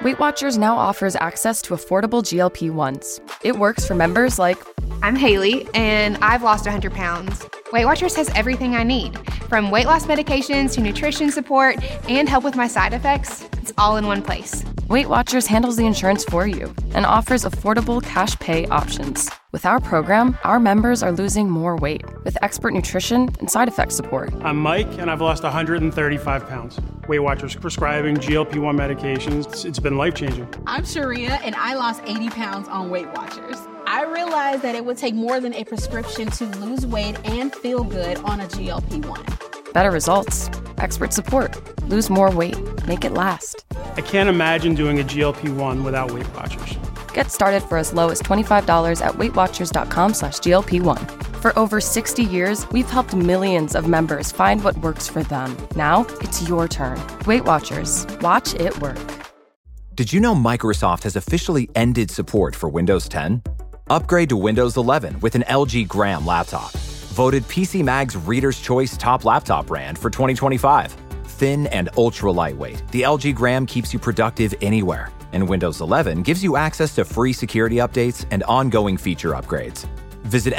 Weight Watchers now offers access to affordable GLP-1s. It works for members like... I'm Haley, and I've lost 100 pounds. Weight Watchers has everything I need, from weight loss medications to nutrition support and help with my side effects. It's all in one place. Weight Watchers handles the insurance for you and offers affordable cash pay options. With our program, our members are losing more weight with expert nutrition and side effect support. I'm Mike, and I've lost 135 pounds. Weight Watchers prescribing GLP-1 medications. It's been life-changing. I'm Sharia, and I lost 80 pounds on Weight Watchers. I realized that it would take more than a prescription to lose weight and feel good on a GLP-1. Better results, expert support, lose more weight, make it last. I can't imagine doing a GLP-1 without Weight Watchers. Get started for as low as $25 at WeightWatchers.com/GLP-1. For over 60 years, we've helped millions of members find what works for them. Now, it's your turn. Weight Watchers. Watch it work. Did you know Microsoft has officially ended support for Windows 10? Upgrade to Windows 11 with an LG Gram laptop. Voted PC Mag's Reader's Choice Top Laptop Brand for 2025. Thin and ultra lightweight, the LG Gram keeps you productive anywhere. And Windows 11 gives you access to free security updates and ongoing feature upgrades. Visit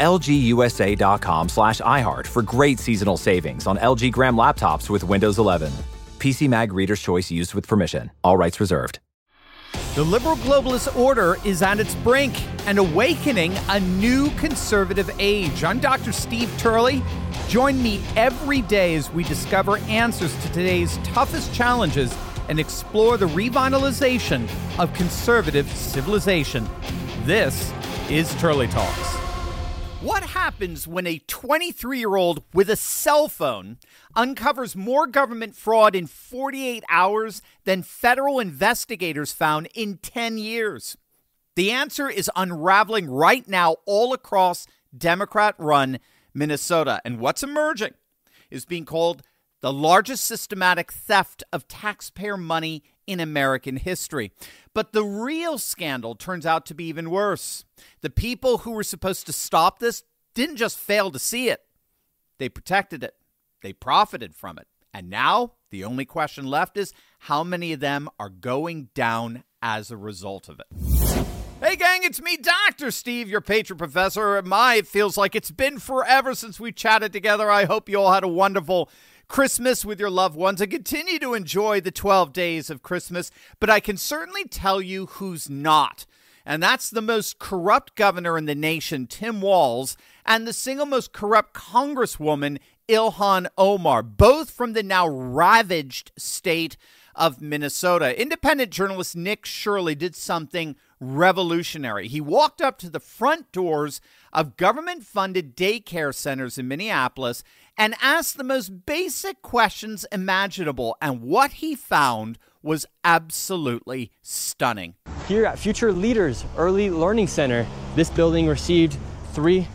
lgusa.com/iHeart for great seasonal savings on LG Gram laptops with Windows 11. PC Mag Reader's Choice used with permission. All rights reserved. The liberal globalist order is on its brink and awakening a new conservative age. I'm Dr. Steve Turley. Join me every day as we discover answers to today's toughest challenges and explore the revitalization of conservative civilization. This is Turley Talks. What happens when a 23-year-old with a cell phone uncovers more government fraud in 48 hours than federal investigators found in 10 years? The answer is unraveling right now all across Democrat-run Minnesota. And what's emerging is being called the largest systematic theft of taxpayer money in American history. But the real scandal turns out to be even worse. The people who were supposed to stop this didn't just fail to see it. They protected it. They profited from it. And now the only question left is how many of them are going down as a result of it. Hey gang, it's me, Dr. Steve, your patron professor. It feels like it's been forever since we chatted together. I hope you all had a wonderful Christmas with your loved ones and continue to enjoy the 12 days of Christmas. But I can certainly tell you who's not. And that's the most corrupt governor in the nation, Tim Walz, and the single most corrupt congresswoman, Ilhan Omar, both from the now ravaged state of Minnesota. Independent journalist Nick Shirley did something revolutionary. He walked up to the front doors of government-funded daycare centers in Minneapolis and asked the most basic questions imaginable. And what he found was absolutely stunning. Here at Future Leaders Early Learning Center, this building received over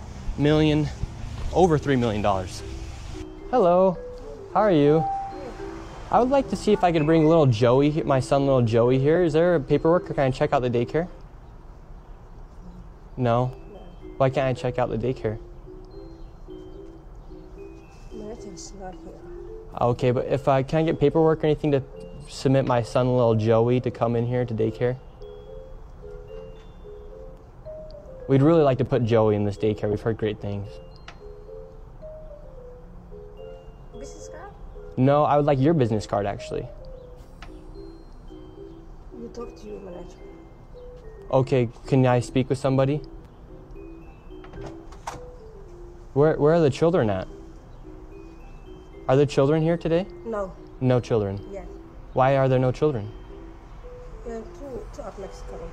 $3 million. Hello, how are you? I would like to see if I could bring little Joey, my son little Joey here. Is there paperwork or can I check out the daycare? No? Why can't I check out the daycare? Martin's not here. Okay, but if I can I get paperwork or anything to submit my son little Joey to come in here to daycare? We'd really like to put Joey in this daycare. We've heard great things. Business card? No, I would like your business card, actually. You talk to your manager. Okay, can I speak with somebody? Where are the children at? Are there children here today? No. No children? Yes. Why are there no children? Two of Mexico.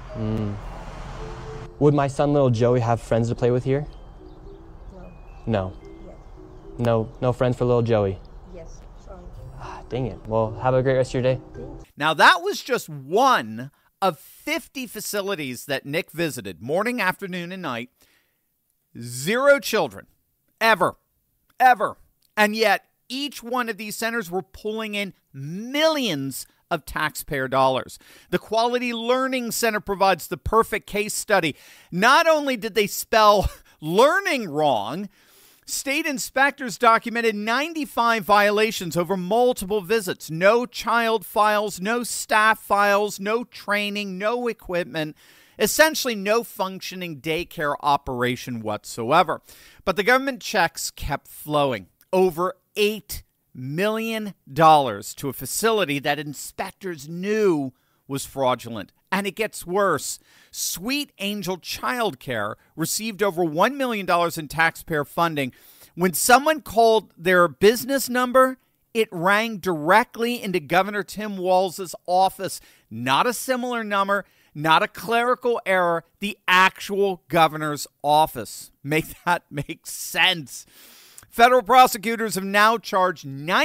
Would my son, little Joey, have friends to play with here? No. No. Yes. No friends for little Joey? Yes. Sorry. Dang it. Well, have a great rest of your day. Now, that was just one of 50 facilities that Nick visited, morning, afternoon, and night. 0 children. Ever. And yet, each one of these centers were pulling in millions of taxpayer dollars. The Quality Learning Center provides the perfect case study. Not only did they spell learning wrong, State inspectors documented 95 violations over multiple visits. No child files, no staff files, no training, no equipment. Essentially no functioning daycare operation whatsoever. But the government checks kept flowing. Over $8 million to a facility that inspectors knew was fraudulent. And it gets worse. Sweet Angel Childcare received over $1 million in taxpayer funding. When someone called their business number, it rang directly into Governor Tim Walz's office. Not a similar number, not a clerical error, the actual governor's office. Make that make sense. Federal prosecutors have now charged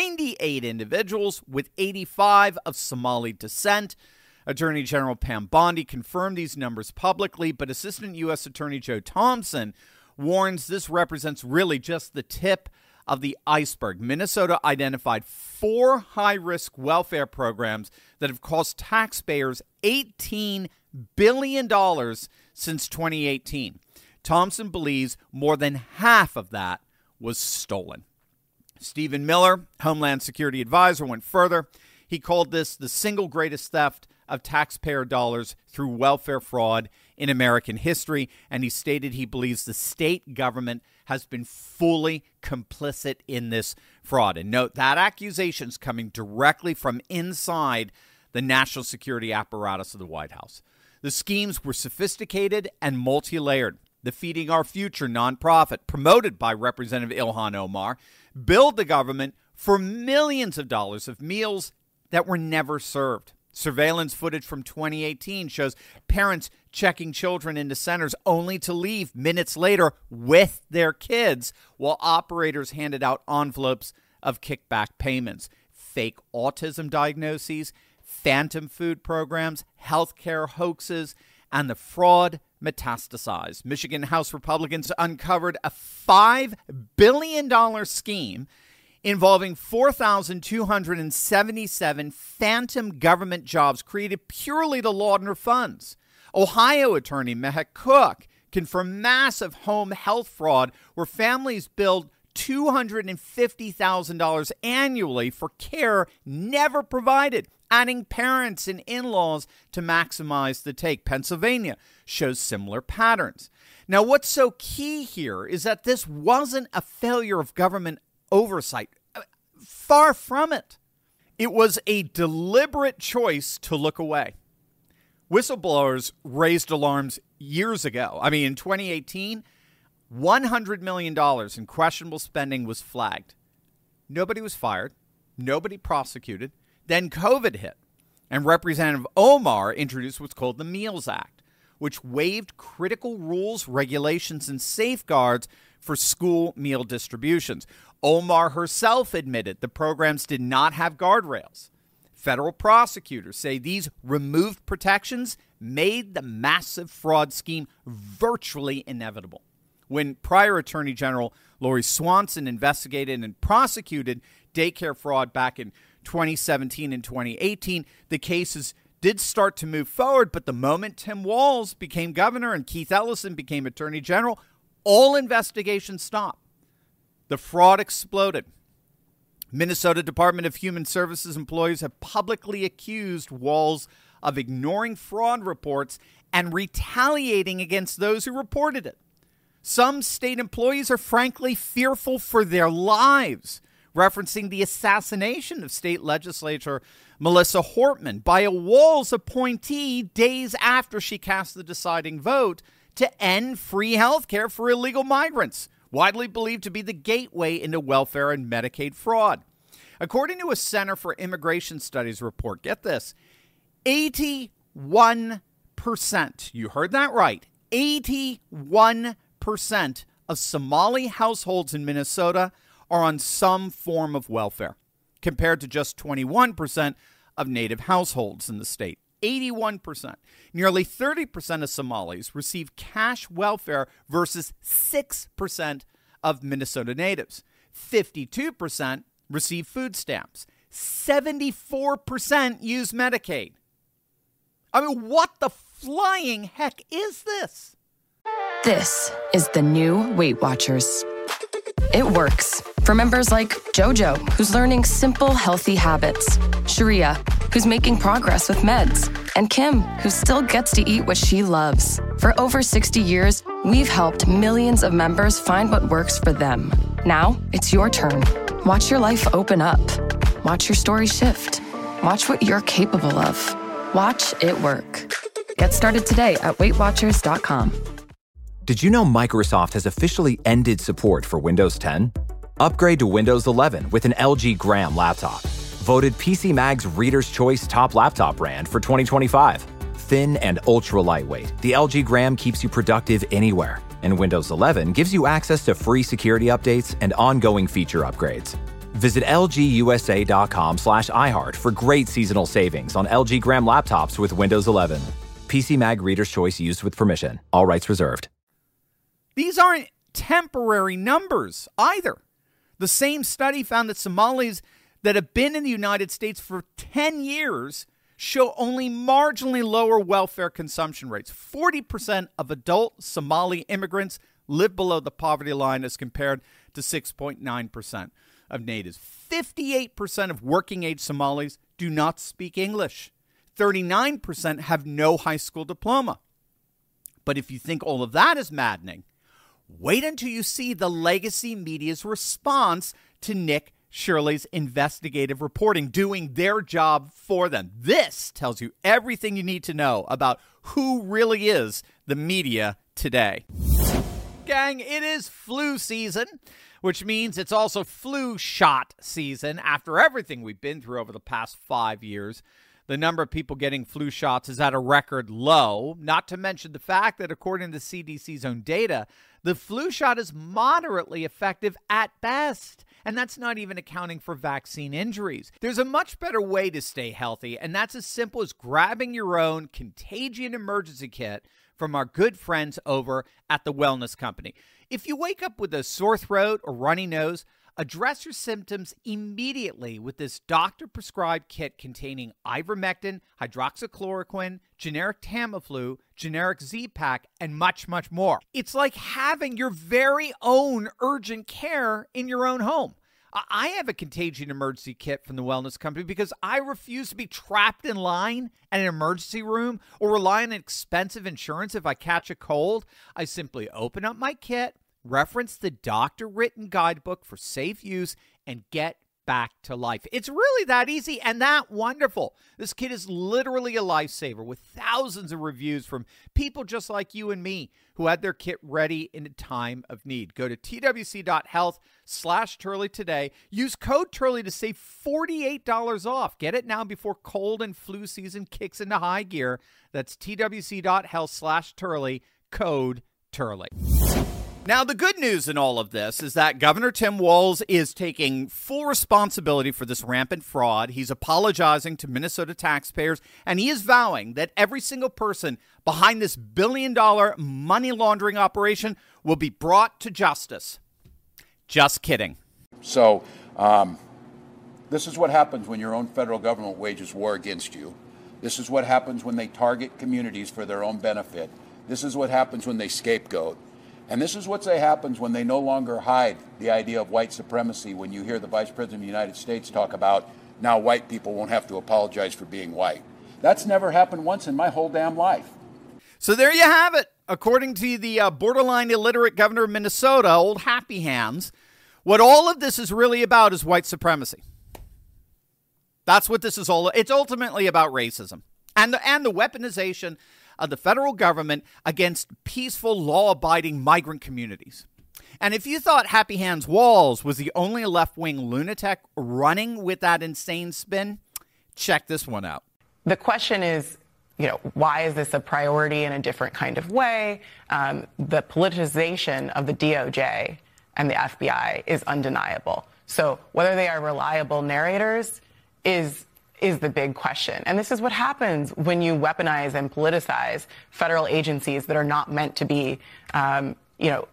98 individuals, with 85 of Somali descent. Attorney General Pam Bondi confirmed these numbers publicly, but Assistant U.S. Attorney Joe Thompson warns this represents really just the tip of the iceberg. Minnesota identified 4 high-risk welfare programs that have cost taxpayers $18 billion since 2018. Thompson believes more than half of that was stolen. Stephen Miller, Homeland Security Advisor, went further. He called this the single greatest theft of taxpayer dollars through welfare fraud in American history, and he stated he believes the state government has been fully complicit in this fraud. And note, that accusation is coming directly from inside the national security apparatus of the White House. The schemes were sophisticated and multi-layered. The Feeding Our Future nonprofit, promoted by Representative Ilhan Omar, billed the government for millions of dollars of meals that were never served. Surveillance footage from 2018 shows parents checking children into centers only to leave minutes later with their kids, while operators handed out envelopes of kickback payments. Fake autism diagnoses, phantom food programs, healthcare hoaxes, and the fraud metastasized. Michigan House Republicans uncovered a $5 billion scheme involving 4,277 phantom government jobs created purely to launder funds. Ohio attorney Mehek Cook confirmed massive home health fraud where families billed $250,000 annually for care never provided, adding parents and in-laws to maximize the take. Pennsylvania shows similar patterns. Now, what's so key here is that this wasn't a failure of government oversight. Far from it. It was a deliberate choice to look away. Whistleblowers raised alarms years ago. In 2018, $100 million in questionable spending was flagged. Nobody was fired. Nobody prosecuted. Then COVID hit, and Representative Omar introduced what's called the Meals Act, which waived critical rules, regulations, and safeguards for school meal distributions. Omar herself admitted the programs did not have guardrails. Federal prosecutors say these removed protections made the massive fraud scheme virtually inevitable. When prior Attorney General Lori Swanson investigated and prosecuted daycare fraud back in 2017 and 2018, the cases did start to move forward, but the moment Tim Walz became governor and Keith Ellison became Attorney General, all investigations stopped. The fraud exploded. Minnesota Department of Human Services employees have publicly accused Walz of ignoring fraud reports and retaliating against those who reported it. Some state employees are frankly fearful for their lives, referencing the assassination of state legislator Melissa Hortman by a Walz appointee days after she cast the deciding vote to end free health care for illegal migrants, widely believed to be the gateway into welfare and Medicaid fraud. According to a Center for Immigration Studies report, get this, 81%, you heard that right, 81% of Somali households in Minnesota are on some form of welfare, compared to just 21% of native households in the state. 81%. Nearly 30% of Somalis receive cash welfare versus 6% of Minnesota natives. 52% receive food stamps. 74% use Medicaid. What the flying heck is this? This is the new Weight Watchers. it works. For members like JoJo, who's learning simple, healthy habits, Sharia, who's making progress with meds, and Kim, who still gets to eat what she loves. For over 60 years, we've helped millions of members find what works for them. Now, it's your turn. Watch your life open up. Watch your story shift. Watch what you're capable of. Watch it work. Get started today at WeightWatchers.com. Did you know Microsoft has officially ended support for Windows 10? Upgrade to Windows 11 with an LG Gram laptop. Voted PC Mag's Reader's Choice Top Laptop Brand for 2025. Thin and ultra lightweight, the LG Gram keeps you productive anywhere. And Windows 11 gives you access to free security updates and ongoing feature upgrades. Visit lgusa.com/iHeart for great seasonal savings on LG Gram laptops with Windows 11. PC Mag Reader's Choice used with permission. All rights reserved. These aren't temporary numbers either. The same study found that Somalis that have been in the United States for 10 years show only marginally lower welfare consumption rates. 40% of adult Somali immigrants live below the poverty line as compared to 6.9% of natives. 58% of working-age Somalis do not speak English. 39% have no high school diploma. But if you think all of that is maddening, wait until you see the legacy media's response to Nick Shirley's investigative reporting, doing their job for them. This tells you everything you need to know about who really is the media today. Gang, it is flu season, which means it's also flu shot season. After everything we've been through over the past 5 years, the number of people getting flu shots is at a record low, not to mention the fact that according to the CDC's own data, the flu shot is moderately effective at best. And that's not even accounting for vaccine injuries. There's a much better way to stay healthy, and that's as simple as grabbing your own Contagion Emergency Kit from our good friends over at the Wellness Company. If you wake up with a sore throat or runny nose, address your symptoms immediately with this doctor-prescribed kit containing ivermectin, hydroxychloroquine, generic Tamiflu, generic Z-Pak, and much, much more. It's like having your very own urgent care in your own home. I have a Contagion Emergency Kit from the Wellness Company because I refuse to be trapped in line at an emergency room or rely on expensive insurance if I catch a cold. I simply open up my kit, reference the doctor-written guidebook for safe use, and get back to life. It's really that easy and that wonderful. This kit is literally a lifesaver with thousands of reviews from people just like you and me who had their kit ready in a time of need. Go to twc.health/Turley today. Use code Turley to save $48 off. Get it now before cold and flu season kicks into high gear. That's twc.health/Turley, code Turley. Now, the good news in all of this is that Governor Tim Walz is taking full responsibility for this rampant fraud. He's apologizing to Minnesota taxpayers, and he is vowing that every single person behind this billion-dollar money laundering operation will be brought to justice. Just kidding. So, this is what happens when your own federal government wages war against you. This is what happens when they target communities for their own benefit. This is what happens when they scapegoat. And this is what happens when they no longer hide the idea of white supremacy when you hear the Vice President of the United States talk about now white people won't have to apologize for being white. That's never happened once in my whole damn life. So there you have it. According to the borderline illiterate governor of Minnesota, old Happy Hands, what all of this is really about is white supremacy. That's what this is all. It's ultimately about racism and the weaponization of the federal government against peaceful, law-abiding migrant communities. And if you thought Happy Hands Walz was the only left-wing lunatic running with that insane spin, check this one out. The question is, why is this a priority in a different kind of way? The politicization of the DOJ and the FBI is undeniable. So whether they are reliable narrators is the big question. And this is what happens when you weaponize and politicize federal agencies that are not meant to be,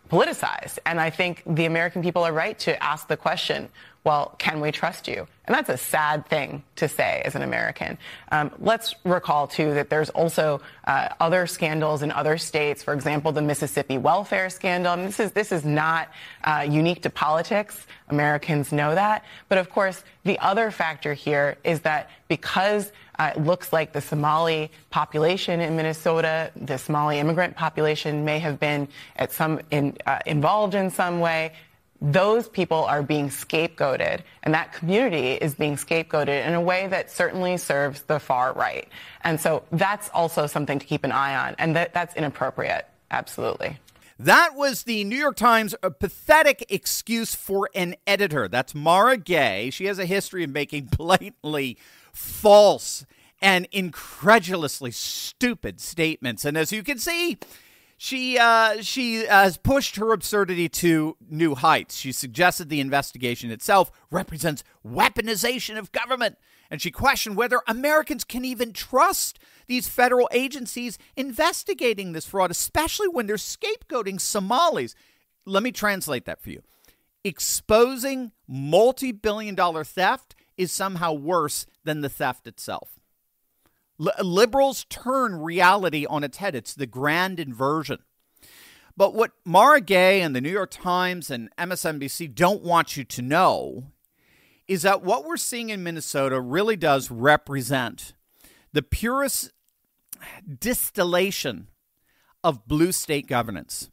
politicized. And I think the American people are right to ask the question, well, can we trust you? And that's a sad thing to say as an American. Let's recall, too, that there's also other scandals in other states. For example, the Mississippi welfare scandal. And this is not unique to politics. Americans know that. But, of course, the other factor here is that because it looks like the Somali population in Minnesota, the Somali immigrant population may have been involved in some way, those people are being scapegoated, and that community is being scapegoated in a way that certainly serves the far right. And so that's also something to keep an eye on, and that's inappropriate, absolutely. That was the New York Times pathetic excuse for an editor. That's Mara Gay. She has a history of making blatantly false and incredulously stupid statements. And as you can see, she has pushed her absurdity to new heights. She suggested the investigation itself represents weaponization of government. And she questioned whether Americans can even trust these federal agencies investigating this fraud, especially when they're scapegoating Somalis. Let me translate that for you. Exposing multi-billion-dollar theft is somehow worse than the theft itself. Liberals turn reality on its head. It's the grand inversion. But what Mara Gay and the New York Times and MSNBC don't want you to know is that what we're seeing in Minnesota really does represent the purest distillation of blue state governance.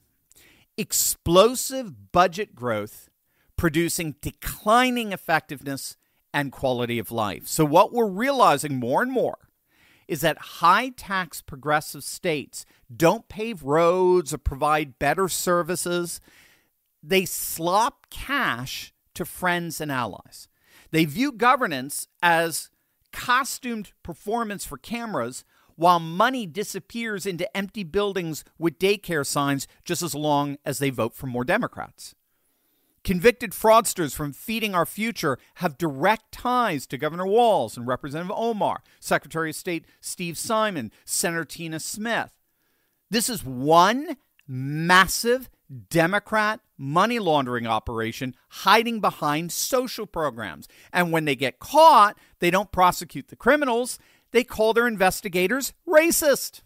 Explosive budget growth producing declining effectiveness and quality of life. So what we're realizing more and more is that high-tax progressive states don't pave roads or provide better services. They slop cash to friends and allies. They view governance as costumed performance for cameras while money disappears into empty buildings with daycare signs just as long as they vote for more Democrats. Convicted fraudsters from Feeding Our Future have direct ties to Governor Walz and Representative Omar, Secretary of State Steve Simon, Senator Tina Smith. This is one massive Democrat money laundering operation hiding behind social programs. And when they get caught, they don't prosecute the criminals. They call their investigators racist.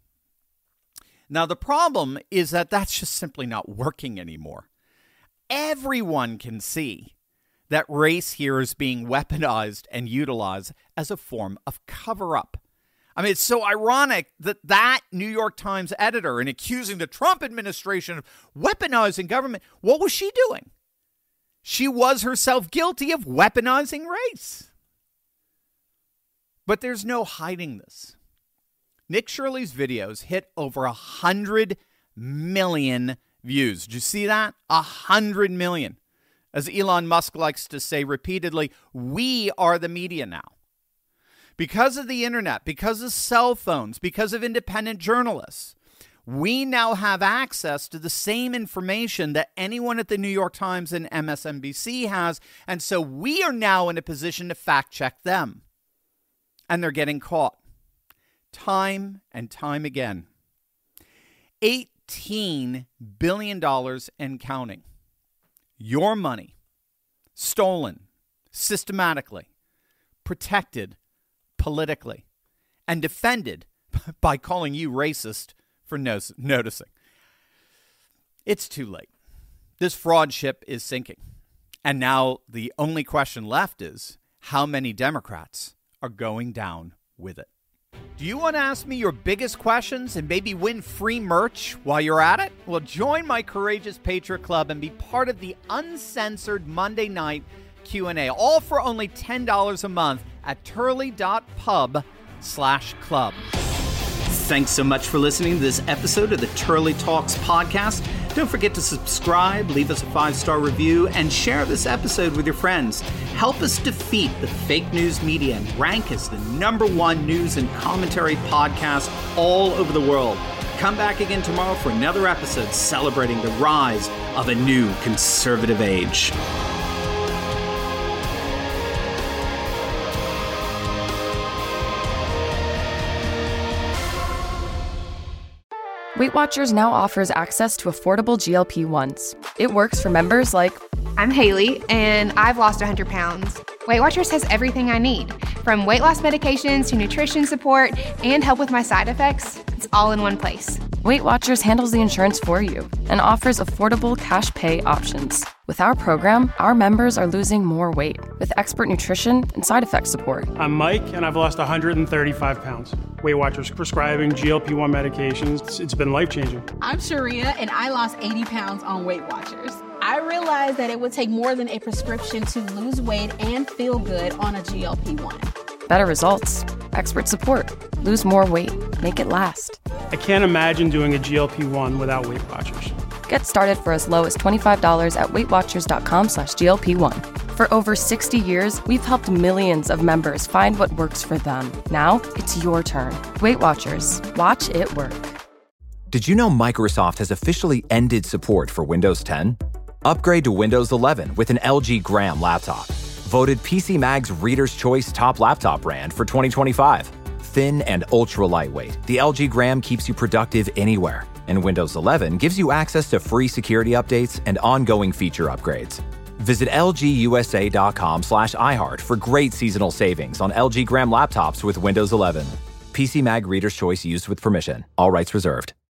Now, the problem is that that's just simply not working anymore. Everyone can see that race here is being weaponized and utilized as a form of cover-up. I mean, it's so ironic that New York Times editor, in accusing the Trump administration of weaponizing government, what was she doing? She was herself guilty of weaponizing race. But there's no hiding this. Nick Shirley's videos hit over 100 million views. Did you see that? 100 million. As Elon Musk likes to say repeatedly, we are the media now. Because of the internet, because of cell phones, because of independent journalists, we now have access to the same information that anyone at the New York Times and MSNBC has. And so we are now in a position to fact check them. And they're getting caught time and time again. $18 billion and counting. Your money, stolen, systematically, protected politically, and defended by calling you racist for noticing. It's too late. This fraud ship is sinking. And now the only question left is how many Democrats are going down with it. Do you want to ask me your biggest questions and maybe win free merch while you're at it? Well, join my Courageous Patriot Club and be part of the uncensored Monday night Q&A, all for only $10 a month at turley.pub/club. Thanks so much for listening to this episode of the Turley Talks podcast. Don't forget to subscribe, leave us a 5-star review, and share this episode with your friends. Help us defeat the fake news media and rank as the #1 news and commentary podcast all over the world. Come back again tomorrow for another episode celebrating the rise of a new conservative age. Weight Watchers now offers access to affordable GLP-1s. It works for members like, I'm Haley, and I've lost 100 pounds. Weight Watchers has everything I need, from weight loss medications to nutrition support and help with my side effects. It's all in one place. Weight Watchers handles the insurance for you and offers affordable cash pay options. With our program, our members are losing more weight with expert nutrition and side effect support. I'm Mike, and I've lost 135 pounds. Weight Watchers prescribing GLP-1 medications. It's been life-changing. I'm Sharia, and I lost 80 pounds on Weight Watchers. I realized that it would take more than a prescription to lose weight and feel good on a GLP-1. Better results, expert support, lose more weight, make it last. I can't imagine doing a GLP-1 without Weight Watchers. Get started for as low as $25 at WeightWatchers.com/GLP-1. For over 60 years, we've helped millions of members find what works for them. Now, it's your turn. Weight Watchers. Watch it work. Did you know Microsoft has officially ended support for Windows 10? Upgrade to Windows 11 with an LG Gram laptop. Voted PC Mag's Reader's Choice Top Laptop Brand for 2025. Thin and ultra lightweight, the LG Gram keeps you productive anywhere. And Windows 11 gives you access to free security updates and ongoing feature upgrades. Visit lgusa.com/iHeart for great seasonal savings on LG Gram laptops with Windows 11. PC Mag Reader's Choice used with permission. All rights reserved.